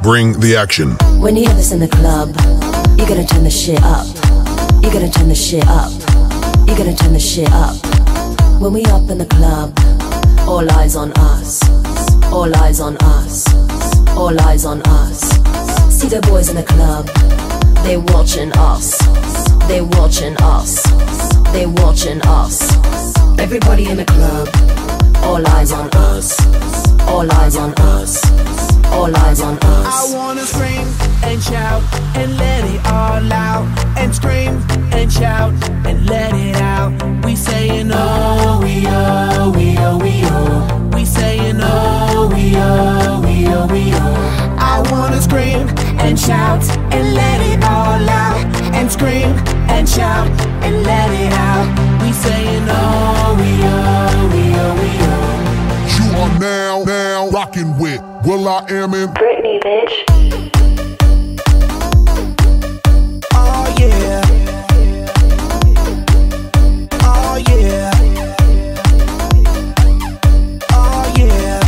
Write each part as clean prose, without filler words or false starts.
Bring the action. When you hear this in the club, you gotta turn the shit up. You gotta turn the shit up. You gotta turn the shit up. When we up in the club, all eyes on us. All eyes on us. All eyes on us. See the boys in the club, they watching us. They watching us. They watching us. Everybody in the club, all eyes on us. All eyes on us. All eyes on us. I wanna scream and shout and let it all out. And scream and shout and let it out. We saying oh, we oh, we oh, we oh. We saying oh, we oh, we oh, we oh. I wanna scream and shout and let it all out. And scream and shout and let it out. We saying oh, we oh, we oh, we oh. You are now rocking with will.i.am in Britney, bitch. Oh yeah. Oh yeah. Oh yeah.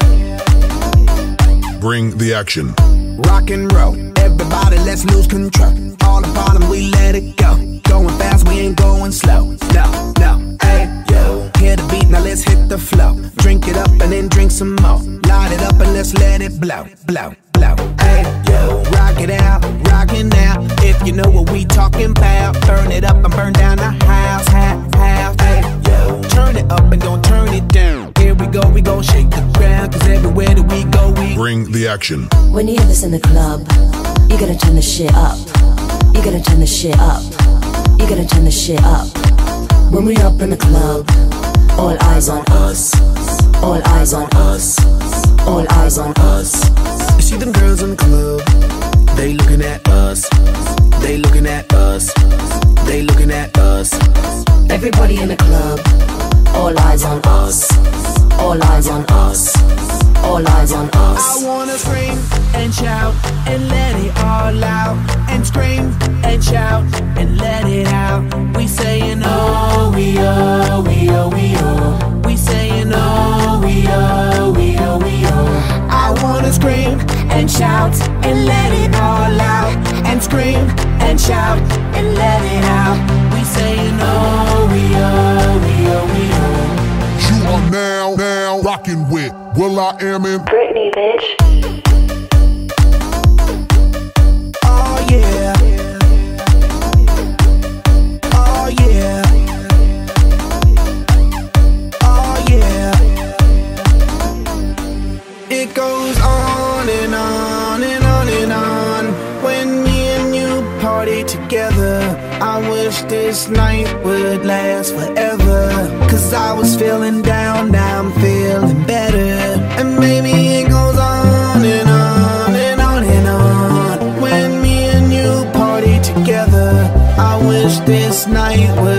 Bring the action. Rock and roll, everybody let's lose control. All the bottom we let it go. Going fast, we ain't going slow. No, no, hey, yo. Hear the beat, now let's hit the flow. Drink it up and then drink some more. Light it up and let's let it blow, blow, blow. Hey, yo. Rock it out, rockin' now. If you know what we talking about, burn it up and burn down the house, house. Hey, yo. Turn it up and don't turn it down. Here we gon' shake the ground. Cause everywhere that we go, we Bring the action. When you hear this in the club, you gotta turn the shit up. You gotta turn the shit up. You gotta turn the shit up. When we up in the club, all eyes on us. All eyes on us. All eyes on us. You see them girls in the club, they looking at us. They looking at us. They looking at us. Everybody in the club, all eyes on us. All eyes on us. All eyes on us. I wanna scream and shout and let it all out. And scream and shout and let it out. We saying oh, we oh, we oh, we oh. We saying oh, we oh, we oh, we oh. I wanna scream and shout and let it all out. And scream and shout and let it out. We saying oh, we oh, we oh, we oh. You are now rocking with will.i.am in Britney, bitch. Oh yeah. Oh yeah. Oh yeah. It goes on and on and on and on. When me and you party together, I wish this night would last forever. Cause I was feeling down, now I'm feeling better. And maybe it goes on and on and on and on. When me and you party together, I wish this night would